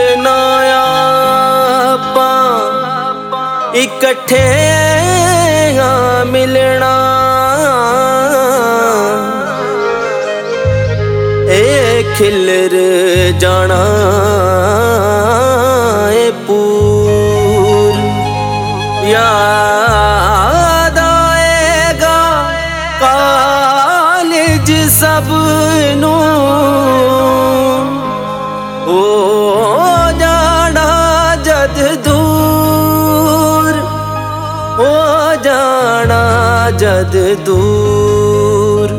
ਮਿਲਣਾ ਆਪਾਂ ਇਕੱਠੇ ਮਿਲਣਾ ਇਹ ਖਿਲਰ ਜਾਣਾ ਏ ਪੂਰ याद आएगा कॉलेज सबनू हो जाना जद दूर हो जाना जद दूर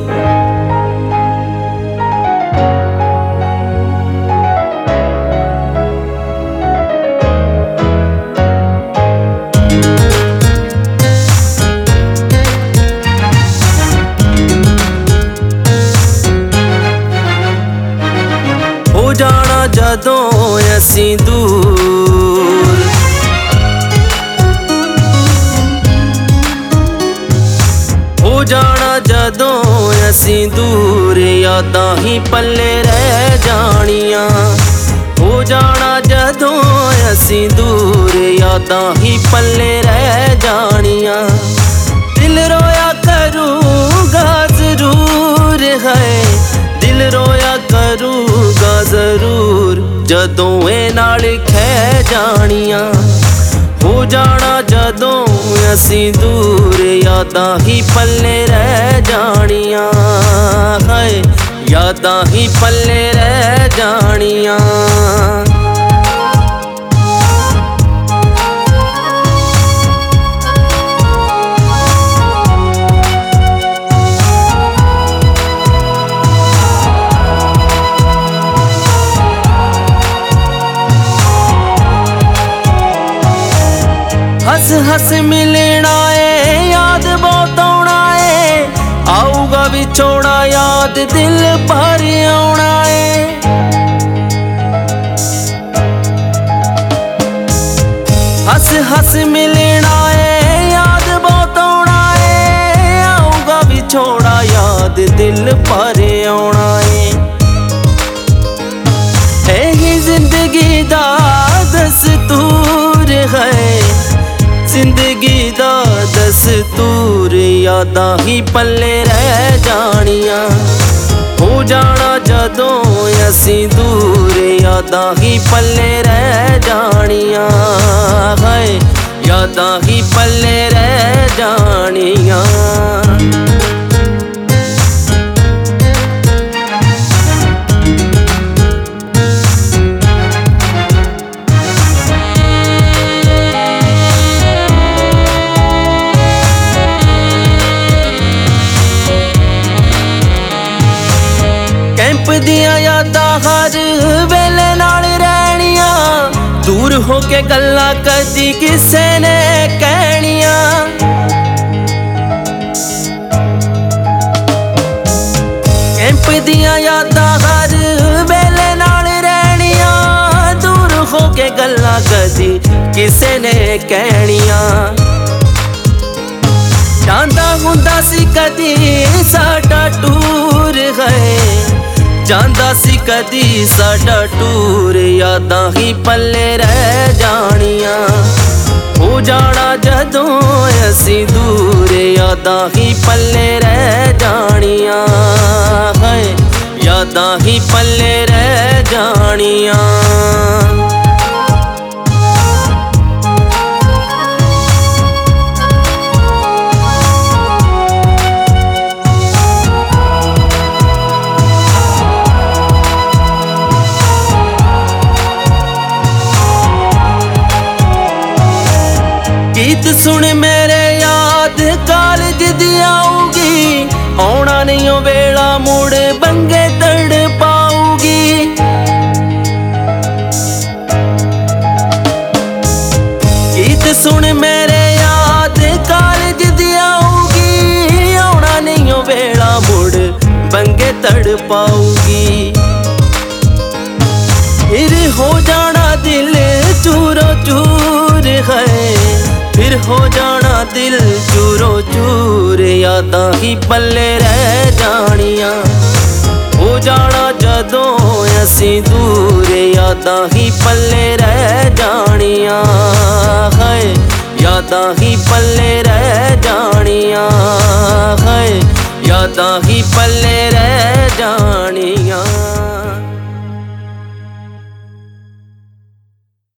जाना जदों असीं दूर हो जाना जदों असीं दूर यादां ही पल्ले रह जानियां हो जाना जदों असीं दूर यादां ही पल्ले रह जानियां दिल रोया करूँगा जरूर है दिल रोया करूँगा जरूर जदों ए नाल खै जानियां हो जाना जदों असीं दूर यादां ही पल्ले रह जानियां है यादां ही पल्ले रह जानियां हस हस मिलना है याद बहुत आना है आऊगा विछोड़ा याद दिल भर आना है हस हस मिलना है याद बहुत आना है आऊगा विछोड़ा याद दिल भर आना है यही जिंदगी दा दस्तूर है जिंदगी दा दस्तूर यादां ही पल्ले रह जानियां हो जाना जदों असीं दूर यादां ही पल्ले रह जानियां है यादां ही पल्ले रह जानियां कैंप दियां यादां हर वेले नाल रहनियां दूर हो के गल्लां कदी किसे ने कहनियां कैंप दियां यादां हर वेले नाल रहनियां दूर हो के गल्लां कदी किसे ने कहनियां जांदा हुंदा सी कदी साडा टूर है जांदा सी कदी साडा टूर यादां ही पल्ले रह जानियां हो जाना जदों असीं दूर यादां ही पल्ले रह जानियां है यादां ही पल्ले रह जानियां गीत सुन मेरे याद कॉलेज दी आऊगी आना नहीं ओ वेला मुड़ बंगे तड़ पाऊगी गीत सुन मेरे याद कॉलेज दी आऊगी आना नहीं ओ वेला मुड़ बंगे तड़ पाऊगी फिर हो जाना दिल चूरो चूर है फिर हो जाना दिल चूरो चूर यादां ही पल्ले रह जानियां हो जाना जद ਜਦੋਂ ਅਸੀਂ ਦੂਰ ਯਾਦਾਂ ਹੀ ਪੱਲੇ ਰਹਿ ਜਾਣੀਆਂ ਹੈ ਯਾਦਾਂ ਹੀ ਪੱਲੇ ਰਹਿ ਜਾਣੀਆਂ ਹੈ ਯਾਦਾਂ ਹੀ ਪੱਲੇ ਰਹਿ ਜਾਣੀਆਂ